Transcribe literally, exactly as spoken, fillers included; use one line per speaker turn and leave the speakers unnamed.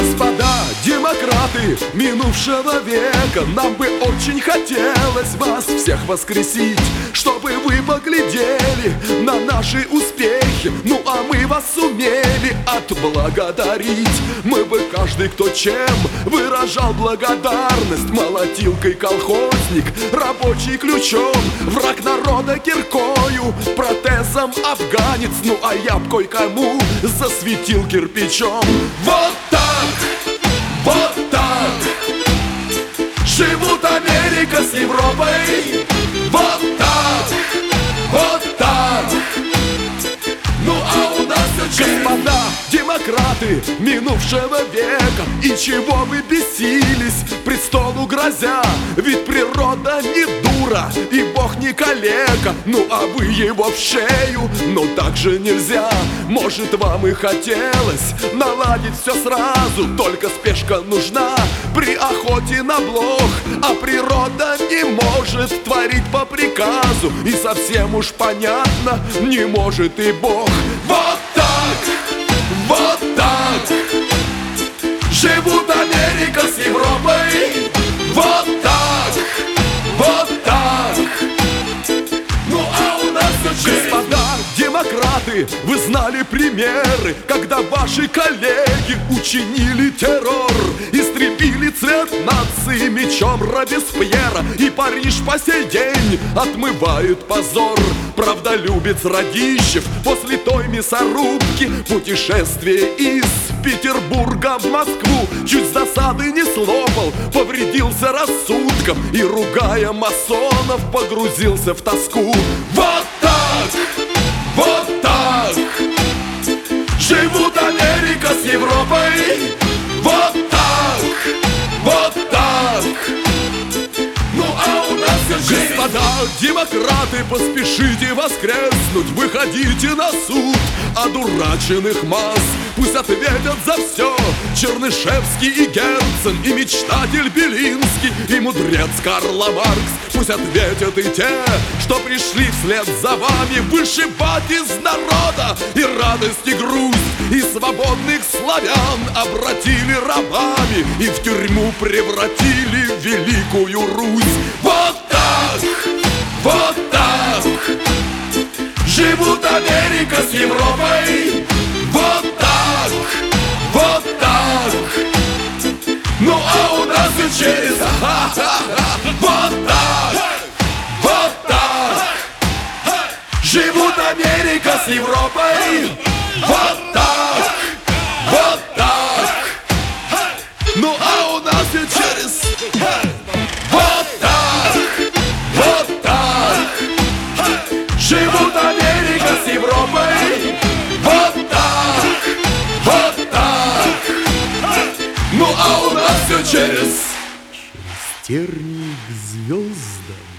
Господа демократы минувшего века, нам бы очень хотелось вас всех воскресить, чтобы вы поглядели на наши успехи, ну а мы вас сумели отблагодарить. Мы бы каждый, кто чем выражал благодарность: молотилкой колхозник, рабочий ключом, враг народа киркою, протезом афганец, ну а я б кое-кому засветил кирпичом. Вот так, вот так живут Америка с Европой. Вот так, вот так. Ну а у нас все через... Господа демократы минувшего века, и чего вы бесились, престолу грозя? Ведь природа не дура, и Бог не калека. Ну а вы его в шею, но так же нельзя. Может, вам и хотелось наладить все сразу, только спешка нужна при охоте на блох, а природа не может творить по приказу, и совсем уж понятно, не может и Бог. Вот так, вот так живут Америка с Европой. Вот так, вот так. Ну а у нас все через... Господа демократы, вы знали примеры, когда ваши коллеги учинили террор, истребили цвет нации мечом Робеспьера, и Париж по сей день отмывает позор. Правдолюбец Радищев после той мясорубки путешествие из Петербурга в Москву чуть с досады не слопал, повредился рассудком и, ругая масонов, погрузился в тоску. Вот так, вот так живут Америка с Европой. Вот так, вот так. Ну а у нас все через... Господа демократы, поспешите воскреснуть, выходите на суд одураченных масс. Пусть ответят за все Чернышевский и Герцен, и мечтатель Белинский, и мудрец Карл Маркс. Пусть ответят и те, что пришли вслед за вами вышибать из народа и радость, и грусть, и свободных славян обратили рабами и в тюрьму превратили великую Русь. Вот так, вот так живут Америка с Европой. Вот так, вот так. Ну а у нас все через... Вот так, вот так живут Америка с Европой. Вот так, вот так. Ну а у нас все через... Вот так, вот так живут Америка с Европой. Вот так, вот так. Ну а у нас все через...
Через тернии к звездам.